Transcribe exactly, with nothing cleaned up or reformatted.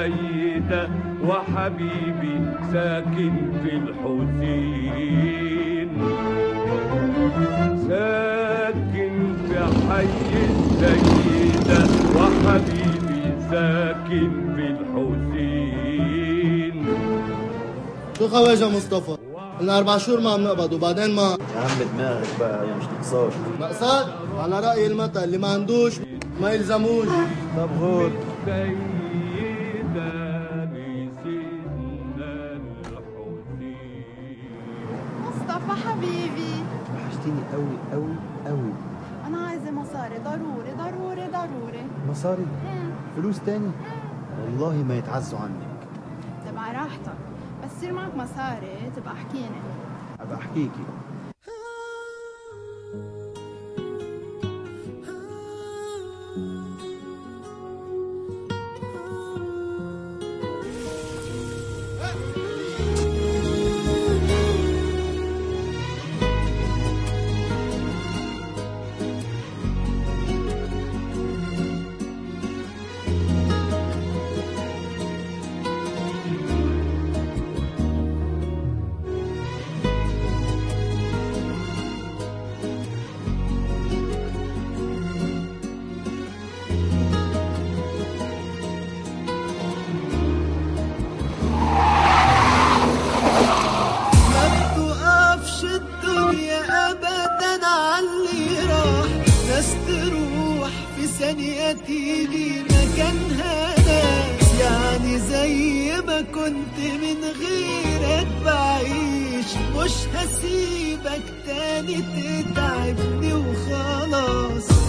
السيدة وحبيبي ساكن في الحسين، ساكن في حي السيدة وحبيبي ساكن في الحسين. شو خواجة مصطفى؟ قلنا أربع شهور ما عم نقبض وبعدين ما يا عم دماغك بقى، هي مش نقصاش. نقصات؟ على رأي المثل اللي ما عندوش ما يلزموش. طب غور. مصطفى حبيبي وحشتيني قوي قوي قوي. أنا عايزة مصاري ضروري ضروري ضروري. مصاري؟ مم. فلوس تاني؟ والله ما يتعزوا عنك. تبقى راحتك، بس يصير معك مصاري تبقى احكيني. أبقى أحكيكي. ثانية تيجي مكانها ناس، يعني زي ما كنت من غيرك بعيش، مش هسيبك تاني تتعبني وخلاص.